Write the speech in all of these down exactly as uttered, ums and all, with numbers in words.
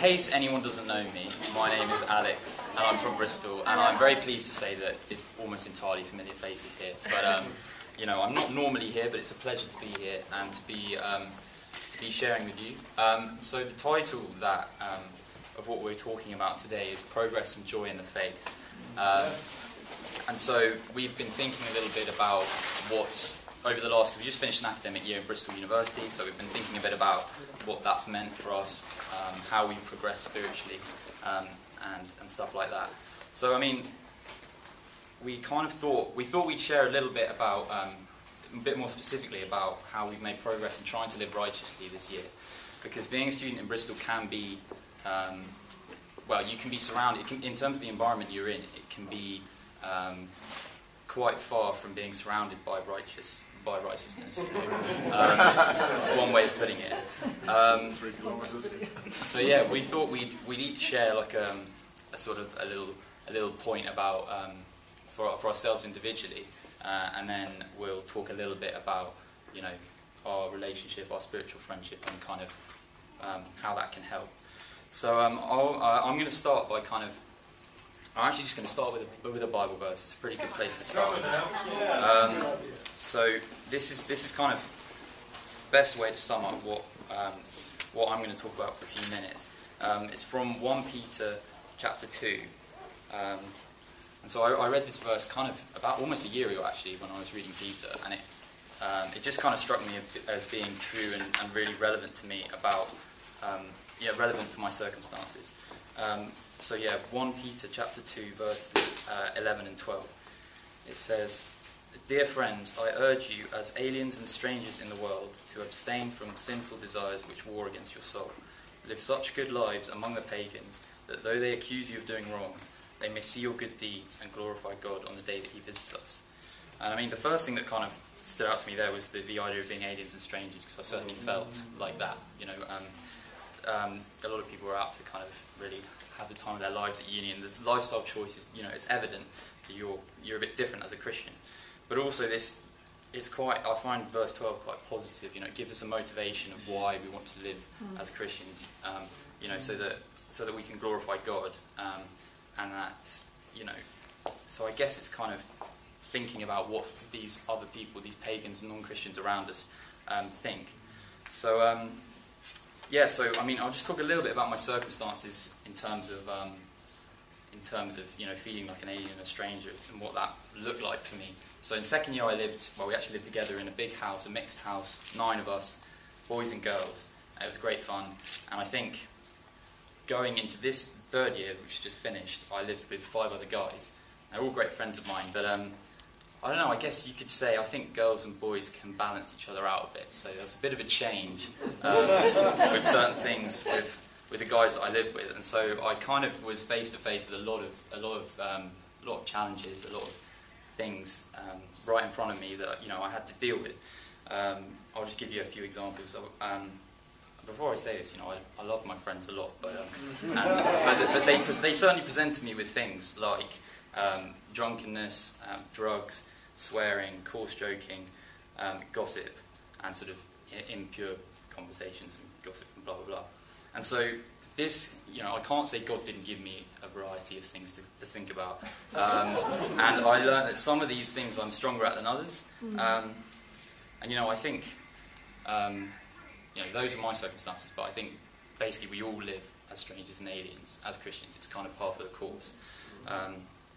case anyone doesn't know me, my name is Alex, and I'm from Bristol, and I'm very pleased to say that it's almost entirely familiar faces here. But um, you know, I'm not normally here, but it's a pleasure to be here and to be um, to be sharing with you. Um, so the title that um, of what we're talking about today is Progress and Joy in the Faith. Um, and so we've been thinking a little bit about what, over the last, because we just finished an academic year in Bristol University, so we've been thinking a bit about what that's meant for us, um, how we progress spiritually, um, and, and stuff like that. So, I mean, we kind of thought, we thought we'd share a little bit about, um, a bit more specifically about how we've made progress in trying to live righteously this year. Because being a student in Bristol can be, um, well, you can be surrounded, it can, in terms of the environment you're in, it can be um, quite far from being surrounded by righteous, by righteousness. You know? um, that's one way of putting it. Um, so yeah, we thought we'd we'd each share like um, a sort of a little a little point about um, for for ourselves individually, uh, and then we'll talk a little bit about you know our relationship, our spiritual friendship, and kind of um, how that can help. So um, I'll, uh, I'm going to start by kind of. I'm actually just going to start with a, with a Bible verse. It's a pretty good place to start, isn't it? Um, so this is this is kind of the best way to sum up what um, what I'm going to talk about for a few minutes. Um, it's from First Peter chapter two, um, and so I, I read this verse kind of about almost a year ago actually when I was reading Peter, and it um, it just kind of struck me as being true and, and really relevant to me about um, yeah relevant for my circumstances. Um, so yeah, First Peter chapter two, verses uh, eleven and twelve. It says, "Dear friends, I urge you, as aliens and strangers in the world, to abstain from sinful desires which war against your soul. Live such good lives among the pagans, that though they accuse you of doing wrong, they may see your good deeds and glorify God on the day that He visits us." And I mean, the first thing that kind of stood out to me there was the, the idea of being aliens and strangers, because I certainly felt like that. You know, um, um, a lot of people are out to kind of really have the time of their lives at uni, and the lifestyle choices, you know, it's evident that you're you're a bit different as a Christian. But also this, it's quite, I find verse twelve quite positive, you know, it gives us a motivation of why we want to live mm. as Christians, um, you know, so that so that we can glorify God, um, and that, you know, so I guess it's kind of thinking about what these other people, these pagans and non-Christians around us um, think. So, um, Yeah, so I mean, I'll just talk a little bit about my circumstances in terms of, um, in terms of you know, feeling like an alien, a stranger, and what that looked like for me. So in second year, I lived. Well, we actually lived together in a big house, a mixed house, nine of us, boys and girls. It was great fun, and I think going into this third year, which just finished, I lived with five other guys. They're all great friends of mine, but um, I don't know, I guess you could say I think girls and boys can balance each other out a bit, so there was a bit of a change um, with certain things with with the guys that I live with, and so I kind of was face to face with a lot of a lot of um, a lot of challenges, a lot of things um, right in front of me that you know I had to deal with. Um, I'll just give you a few examples. Um, before I say this, you know, I, I love my friends a lot, but um, and, but, but they they certainly presented me with things like um, drunkenness, um, drugs, swearing, coarse joking, um, gossip, and sort of impure conversations and gossip and blah, blah, blah. And so this, you know, I can't say God didn't give me a variety of things to, to think about. Um, and I learned that some of these things I'm stronger at than others. Um, and, you know, I think, um, you know, those are my circumstances, but I think basically we all live as strangers and aliens, as Christians. It's kind of par for the course. Um,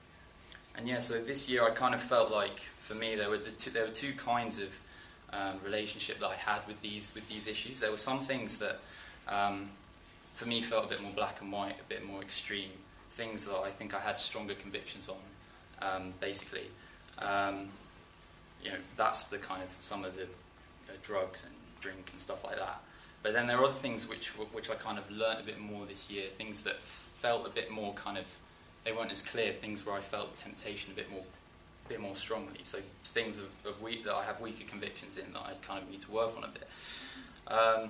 And yeah, so this year I kind of felt like, for me, there were the two, there were two kinds of um, relationship that I had with these with these issues. There were some things that, um, for me, felt a bit more black and white, a bit more extreme. Things that I think I had stronger convictions on, um, basically. Um, you know, that's the kind of some of the uh, drugs and drink and stuff like that. But then there are other things which which I kind of learnt a bit more this year. Things that felt a bit more kind of. They weren't as clear, things where I felt temptation a bit more a bit more strongly. So things of, of weak, that I have weaker convictions in that I kind of need to work on a bit. Um,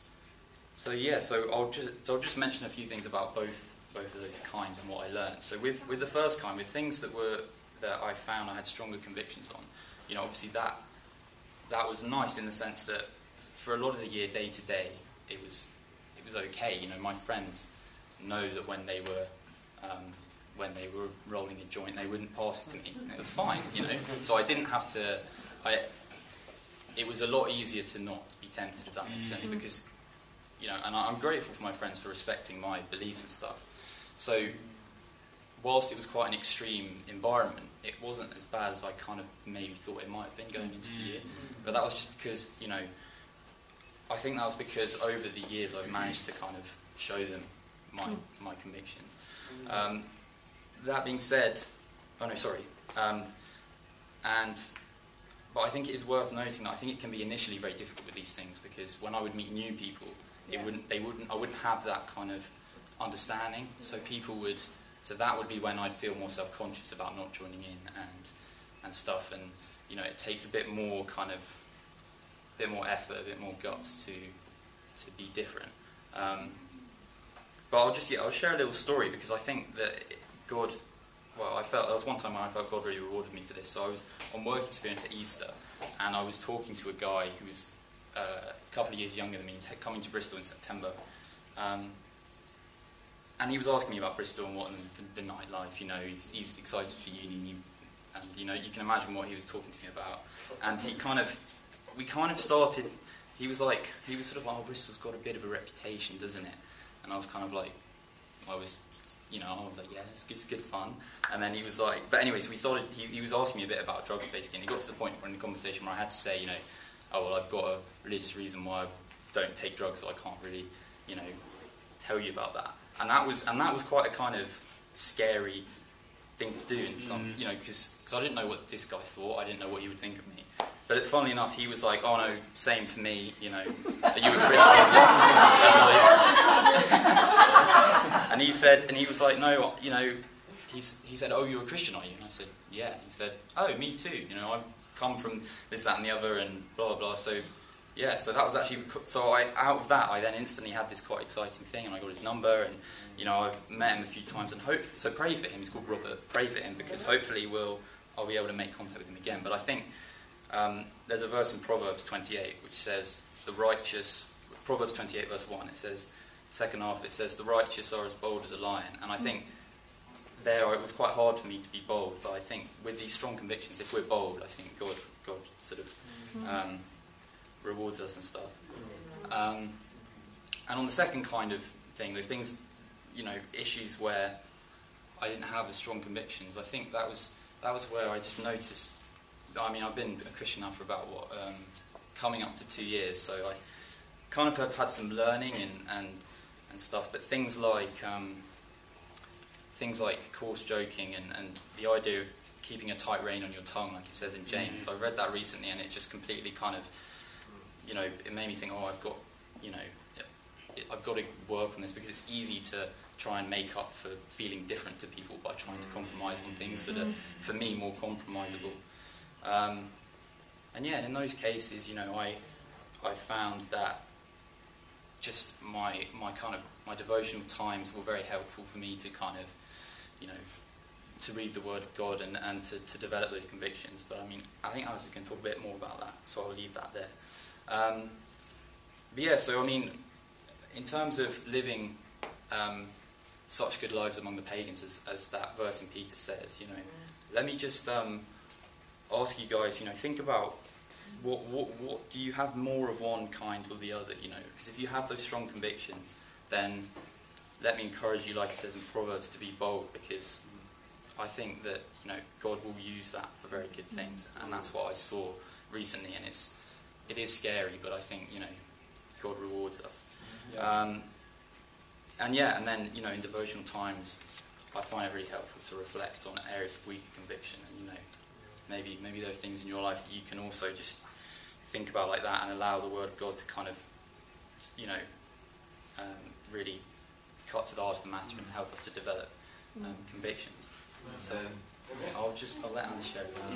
so yeah, so I'll just so I'll just mention a few things about both both of those kinds and what I learned. So with with the first kind, with things that were that I found I had stronger convictions on, you know, obviously that that was nice in the sense that for a lot of the year, day to day, it was it was okay. You know, my friends know that when they were um, when they were rolling a joint, they wouldn't pass it to me. It was fine, you know. So I didn't have to. I. It was a lot easier to not be tempted, if that makes sense, because, you know, and I'm grateful for my friends for respecting my beliefs and stuff. So, whilst it was quite an extreme environment, it wasn't as bad as I kind of maybe thought it might have been going into the year. But that was just because, you know, I think that was because over the years I've managed to kind of show them my my convictions. Um, that being said, oh no, sorry, um, and but I think it is worth noting that I think it can be initially very difficult with these things, because when I would meet new people, it Yeah. wouldn't, they wouldn't, I wouldn't have that kind of understanding. So people would, so that would be when I'd feel more self-conscious about not joining in and and stuff, and you know, it takes a bit more kind of, a bit more effort, a bit more guts to to be different. Um, but I'll just yeah, I'll share a little story, because I think that God. Well, I felt, there was one time when I felt God really rewarded me for this. So I was on work experience at Easter, and I was talking to a guy who was uh, a couple of years younger than me. He's coming to Bristol in September. Um, and he was asking me about Bristol and what and the, the nightlife, you know, he's, he's excited for uni, and, you, and, you know, you can imagine what he was talking to me about. And he kind of, we kind of started, he was like, he was sort of like, oh, Bristol's got a bit of a reputation, doesn't it? And I was kind of like, I was, you know, I was like, yeah, it's good, it's good fun. And then he was like, but anyways, we started, he, he was asking me a bit about drugs basically, and he got to the point in the conversation where I had to say, you know, oh, well, I've got a religious reason why I don't take drugs, so I can't really, you know, tell you about that. And that was, and that was quite a kind of scary thing to do, and some, mm. you know, because I didn't know what this guy thought, I didn't know what he would think of me. But funnily enough, he was like, oh no, same for me, you know, are you a Christian? And he said, and he was like, no, you know, he's, he said, oh, you're a Christian, are you? And I said, yeah. He said, oh, me too, you know, I've come from this, that and the other, and blah, blah, blah. So, yeah, so that was actually, so I, out of that, I then instantly had this quite exciting thing, and I got his number, and, you know, I've met him a few times, and hopefully, so pray for him, he's called Robert, pray for him, because hopefully we'll, I'll be able to make contact with him again. But I think um, there's a verse in Proverbs twenty-eight, which says, the righteous, Proverbs twenty-eight verse one, it says, second half, it says, the righteous are as bold as a lion. And I think there it was quite hard for me to be bold, but I think with these strong convictions, if we're bold, I think God, God sort of um, rewards us and stuff. Um, and on the second kind of thing, the things, you know, issues where I didn't have as strong convictions, I think that was that was where I just noticed. I mean, I've been a Christian now for about what, um, coming up to two years, so I kind of have had some learning and and, and stuff. But things like um, things like coarse joking and, and the idea of keeping a tight rein on your tongue, like it says in James. I read that recently, and it just completely kind of, you know, it made me think, oh, I've got, you know, I've got to work on this, because it's easy to try and make up for feeling different to people by trying to compromise on things that are, for me, more compromisable. Um, and yeah, and in those cases, you know, I I found that just my my kind of my devotional times were very helpful for me to kind of, you know, to read the Word of God and, and to, to develop those convictions. But I mean, I think Alice is going to talk a bit more about that, so I'll leave that there. Um, but yeah, so I mean, in terms of living um, such good lives among the pagans, as, as that verse in Peter says, you know, let me just um, ask you guys, you know, think about what, what, what do you have more of one kind or the other, you know, because if you have those strong convictions, then let me encourage you, like it says in Proverbs, to be bold, because I think that, you know, God will use that for very good things, and that's what I saw recently, and it's, it is scary, but I think, you know, God rewards us. Yeah. Um, and yeah, and then, you know, in devotional times, I find it really helpful to reflect on areas of weaker conviction, and, you know, maybe maybe there are things in your life that you can also just think about like that, and allow the Word of God to kind of, you know, um, really cut to the heart of the matter and help us to develop um, convictions. So I'll just I'll let Anne share it.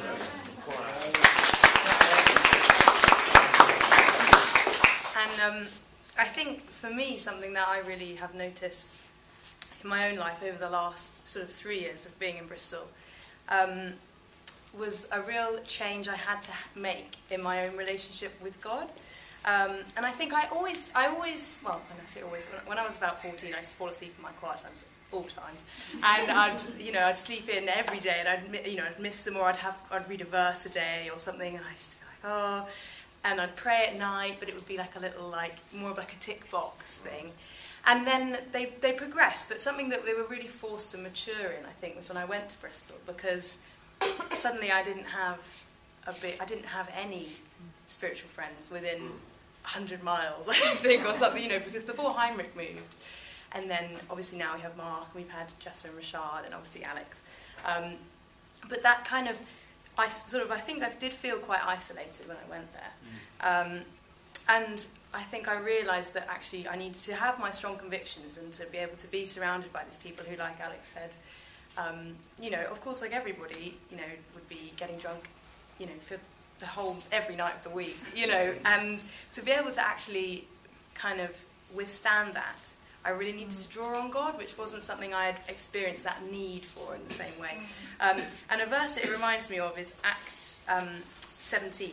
And um, I think for me, something that I really have noticed in my own life over the last sort of three years of being in Bristol um, was a real change I had to make in my own relationship with God. Um, and I think I always, I always, well, when I say always, when, when I was about fourteen, I used to fall asleep in my quiet times all the time, and I'd, you know, I'd sleep in every day, and I'd, mi- you know, I'd miss them, or I'd have, I'd read a verse a day or something, and I used to be like, oh, and I'd pray at night, but it would be like a little, like, more of like a tick box thing. And then they, they progressed, but something that they were really forced to mature in, I think, was when I went to Bristol, because suddenly I didn't have a bit, I didn't have any spiritual friends within a hundred miles, I think, or something, you know, because before Heinrich moved, and then obviously now we have Mark, we've had Jessa and Rashad, and obviously Alex. Um, but that kind of, I sort of, I think I did feel quite isolated when I went there. Um, and I think I realised that actually I needed to have my strong convictions and to be able to be surrounded by these people who, like Alex said, um, you know, of course, like everybody, you know, would be getting drunk, you know, for the whole, every night of the week, you know, and to be able to actually kind of withstand that, I really needed to draw on God, which wasn't something I had experienced that need for in the same way. Um, and a verse it reminds me of is Acts um, seventeen,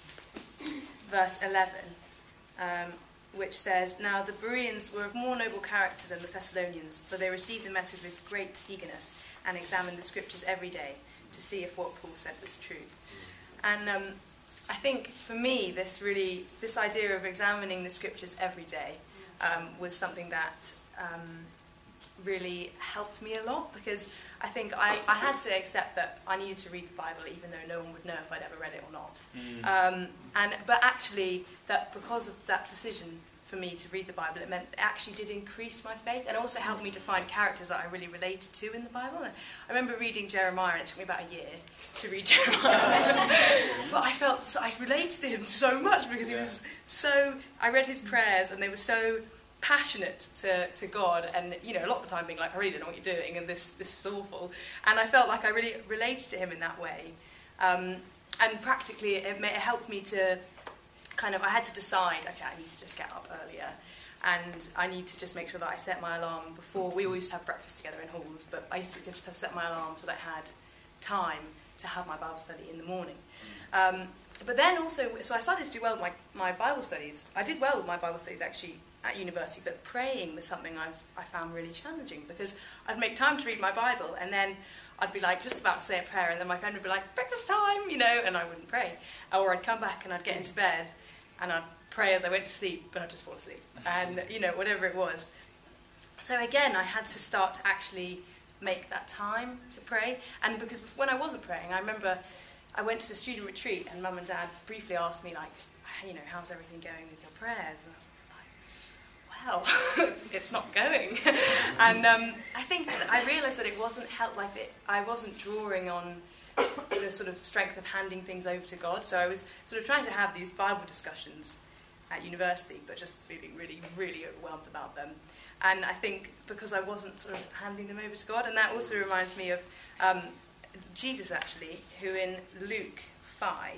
verse eleven, um, which says, "Now the Bereans were of more noble character than the Thessalonians, for they received the message with great eagerness and examined the scriptures every day to see if what Paul said was true." And um, I think for me, this really, this idea of examining the scriptures every day um, was something that um, really helped me a lot, because I think I, I had to accept that I needed to read the Bible even though no one would know if I'd ever read it or not. Mm. Um, and but actually, that because of that decision for me to read the Bible, it meant it actually did increase my faith, and also helped me to find characters that I really related to in the Bible. And I remember reading Jeremiah, and it took me about a year to read Jeremiah. But I felt, so, I related to him so much, because he was so, I read his prayers, and they were so passionate to, to God, and, you know, a lot of the time being like, I really don't know what you're doing, and this, this is awful. And I felt like I really related to him in that way. Um, and practically, it, it helped me to kind of, I had to decide, okay, I need to just get up earlier, and I need to just make sure that I set my alarm before. We all used to have breakfast together in halls, but I used to just have set my alarm so that I had time to have my Bible study in the morning. Um, but then also, so I started to do well with my, my Bible studies. I did well with my Bible studies actually at university, but praying was something I've, I found really challenging, because I'd make time to read my Bible, and then I'd be like just about to say a prayer, and then my friend would be like, breakfast time, you know, and I wouldn't pray. Or I'd come back and I'd get into bed, and I'd pray as I went to sleep, but I'd just fall asleep, and, you know, whatever it was. So again, I had to start to actually make that time to pray. And because when I wasn't praying, I remember I went to the student retreat, and Mum and Dad briefly asked me, like, you know, how's everything going with your prayers? And I was like, well, it's not going. And um, I think I realised that it wasn't help like it, I wasn't drawing on the sort of strength of handing things over to God. So I was sort of trying to have these Bible discussions at university, but just feeling really, really overwhelmed about them. And I think because I wasn't sort of handing them over to God, and that also reminds me of um, Jesus actually, who in Luke five,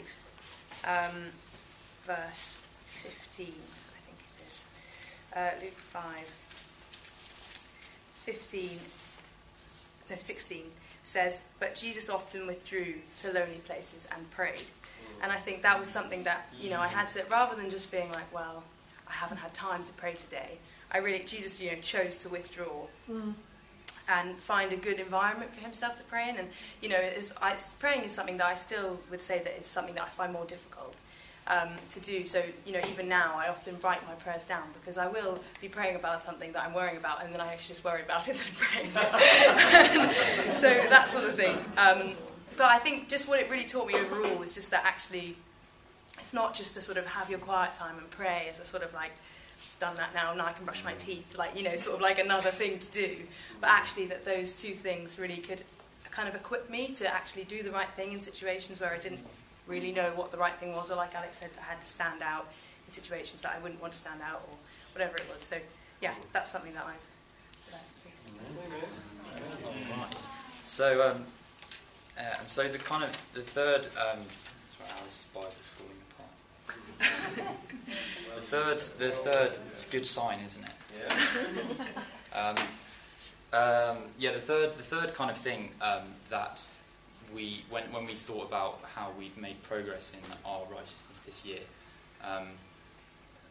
um, verse fifteen, I think it is, uh, Luke five, fifteen, no, sixteen, says, "But Jesus often withdrew to lonely places and prayed." And I think that was something that, you know, I had to, rather than just being like, well, I haven't had time to pray today, I really, Jesus, you know, chose to withdraw mm. and find a good environment for himself to pray in. And, you know, it's, I, praying is something that I still would say that it's something that I find more difficult um, to do. So, you know, even now I often write my prayers down, because I will be praying about something that I'm worrying about, and then I actually just worry about it instead of praying. So that sort of thing. Um, but I think just what it really taught me overall was just that actually it's not just to sort of have your quiet time and pray as a sort of like, done that now, now I can brush my teeth, like, you know, sort of like another thing to do, but actually that those two things really could kind of equip me to actually do the right thing in situations where I didn't really know what the right thing was, or like Alex said, I had to stand out in situations that I wouldn't want to stand out, or whatever it was. So yeah, that's something that I've learned. So, um, uh, and so the kind of, the third, um, sorry, Alice's Bible's falling apart. The third, the third, it's a good sign, isn't it? Yeah. um, um, yeah, the third, the third kind of thing um, that we, when when we thought about how we'd made progress in our righteousness this year, um,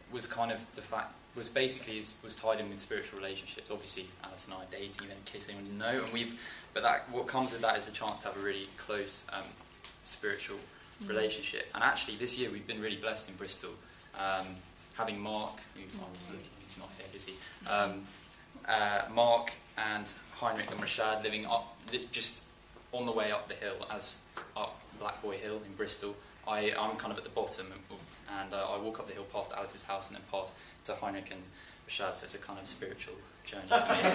was kind of the fact, was basically is, was tied in with spiritual relationships. Obviously, Alice and I are dating, in case anyone didn't know, and we've, but that, what comes with that is the chance to have a really close um, spiritual mm. relationship. And actually, this year we've been really blessed in Bristol, um, having Mark, who I was looking, he's not here, is he? Um, uh, Mark and Heinrich and Rashad living up, just on the way up the hill, as up Black Boy Hill in Bristol. I, I'm kind of at the bottom, of, and uh, I walk up the hill past Alice's house and then past to Heinrich and Rashad, so it's a kind of spiritual journey for me.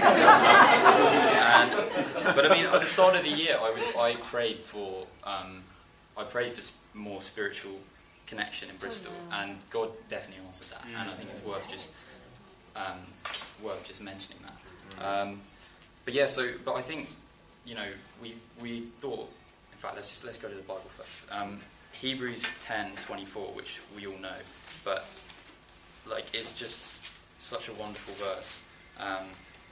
and, but I mean, at the start of the year, I was I prayed for um, I prayed for more spiritual connection in Bristol, oh, yeah. and God definitely answered that, mm. and I think it's worth just um, worth just mentioning that. Um, but yeah, so but I think you know we we thought, in fact, let's just let's go to the Bible first. Um, Hebrews ten twenty-four, which we all know, but like it's just such a wonderful verse. Um,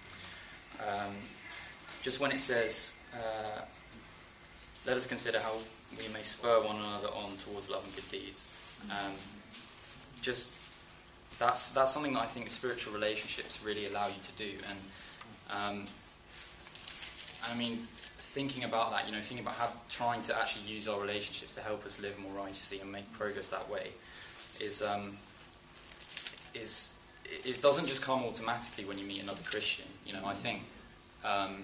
um, just when it says, uh, "Let us consider how we may spur one another on towards love and good deeds." Um, just that's that's something that I think spiritual relationships really allow you to do, and um, I mean. Thinking about that, you know, thinking about how trying to actually use our relationships to help us live more righteously and make progress that way, is um, is it doesn't just come automatically when you meet another Christian. You know, I think um,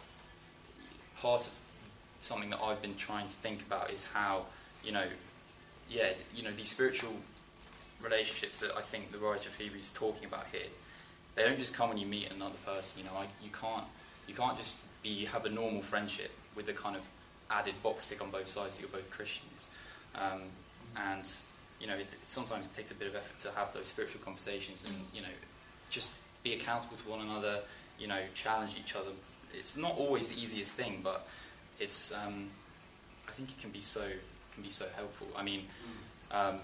part of something that I've been trying to think about is how, you know, yeah, you know, these spiritual relationships that I think the writer of Hebrews is talking about here, they don't just come when you meet another person. You know, I, you can't you can't just be have a normal friendship with a kind of added box tick on both sides that you're both Christians, um, and you know it, it, sometimes it takes a bit of effort to have those spiritual conversations and you know just be accountable to one another, you know challenge each other. It's not always the easiest thing, but it's um, I think it can be so can be so helpful. I mean, um,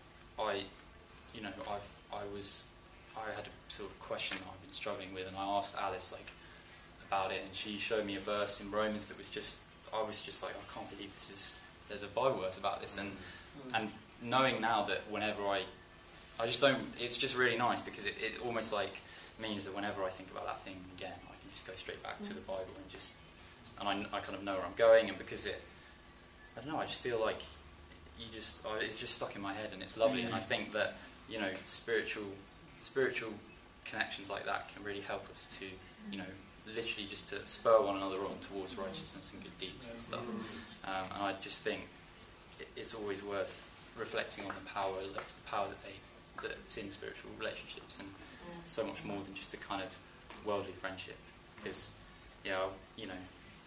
I you know I've I was I had a sort of question that I've been struggling with, and I asked Alice like. about it, and she showed me a verse in Romans that was just, I was just like, I can't believe this is, there's a Bible verse about this, and and knowing now that whenever I, I just don't, it's just really nice, because it, it almost like means that whenever I think about that thing again, I can just go straight back to the Bible and just, and I, I kind of know where I'm going, and because it, I don't know, I just feel like you just, I, it's just stuck in my head, and it's lovely, and I think that, you know, spiritual, spiritual connections like that can really help us to, you know, literally just to spur one another on towards righteousness and good deeds and stuff. Um, and I just think it's always worth reflecting on the power, the power that they that's in spiritual relationships, and so much more than just a kind of worldly friendship. Because, yeah, you know,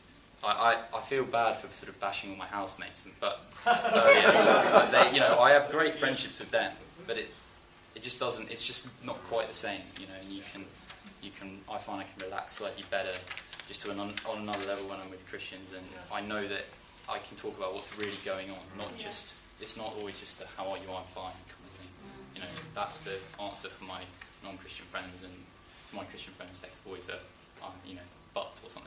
I, I, I feel bad for sort of bashing all my housemates, but, uh, yeah, but they, you know, I have great friendships with them, but it it just doesn't. It's just not quite the same, you know. And you can. You can, I find I can relax slightly better just to an on, on another level when I'm with Christians, and I know that I can talk about what's really going on, not just, it's not always just the how are you, I'm fine kind of thing. You know, that's the answer for my non-Christian friends, and for my Christian friends there's always a, um, you know, but or something.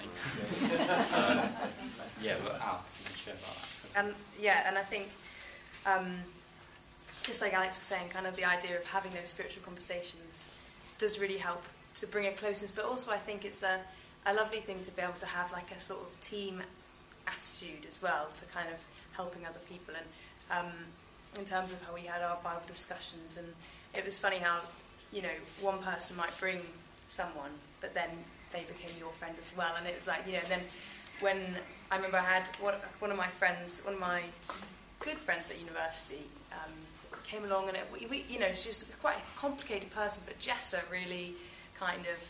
um, yeah, but Al, you can share about that. And yeah, and I think, um, just like Alex was saying, kind of the idea of having those spiritual conversations does really help to bring a closeness, but also I think it's a, a lovely thing to be able to have like a sort of team attitude as well, to kind of helping other people. And um, in terms of how we had our Bible discussions, and it was funny how, you know, one person might bring someone, but then they became your friend as well. And it was like, you know, and then when I remember I had one, one of my friends, one of my good friends at university, um, came along, and it, we, we, you know, she's quite a complicated person, but Jessa really kind of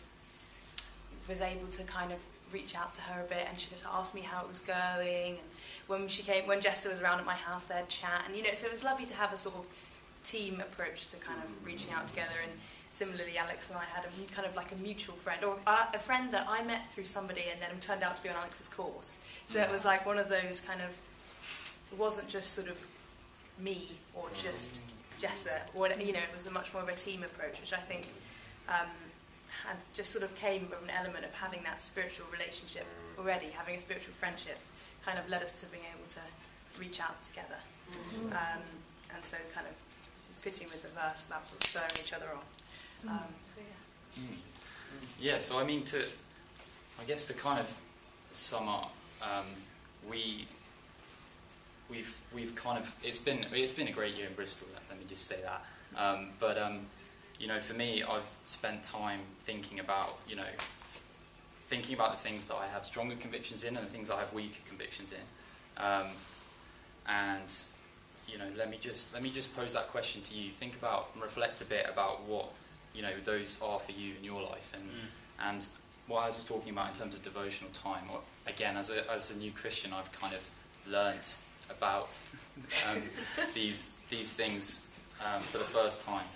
was able to kind of reach out to her a bit, and she just asked me how it was going, and when she came, when Jessa was around at my house, they'd chat, and you know, so it was lovely to have a sort of team approach to kind of reaching out together. And similarly, Alex and I had a kind of like a mutual friend, or a friend that I met through somebody and then turned out to be on Alex's course. So it was like one of those kind of, it wasn't just sort of me or just Jessa, or, you know, it was a much more of a team approach, which I think um, and just sort of came from an element of having that spiritual relationship already, having a spiritual friendship, kind of led us to being able to reach out together. Um, and so kind of fitting with the verse about sort of spurring each other on. Um, so yeah. Mm. Yeah, so I mean, to, I guess to kind of sum up, um, we, we've, we've kind of, it's been, it's been a great year in Bristol, let me just say that. Um, but, um, you know, for me, I've spent time thinking about, you know, thinking about the things that I have stronger convictions in and the things I have weaker convictions in. Um, and, you know, let me just, let me just pose that question to you. Think about and reflect a bit about what, you know, those are for you in your life, and mm. and what I was talking about in terms of devotional time. Or, again, as a as a new Christian, I've kind of learned about um, these these things um, for the first time.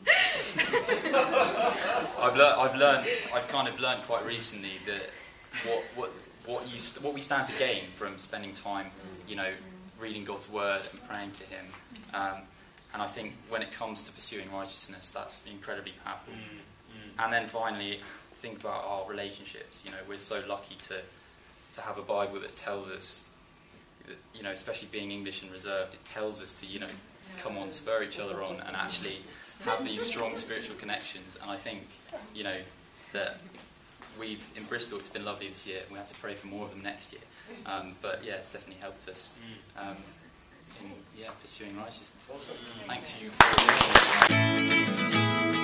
I've learned I've learned I've kind of learned quite recently that what what what you st what we stand to gain from spending time, you know, reading God's word and praying to Him. Um, And I think when it comes to pursuing righteousness, that's incredibly powerful. Mm, mm. And then finally, think about our relationships. You know, we're so lucky to to have a Bible that tells us, that, you know, especially being English and reserved, it tells us to, you know, come on, spur each other on, and actually have these strong spiritual connections. And I think, you know, that we've in Bristol, it's been lovely this year, and we have to pray for more of them next year. Um, but yeah, it's definitely helped us. Um, in yeah, pursuing righteousness. Thanks you for listening.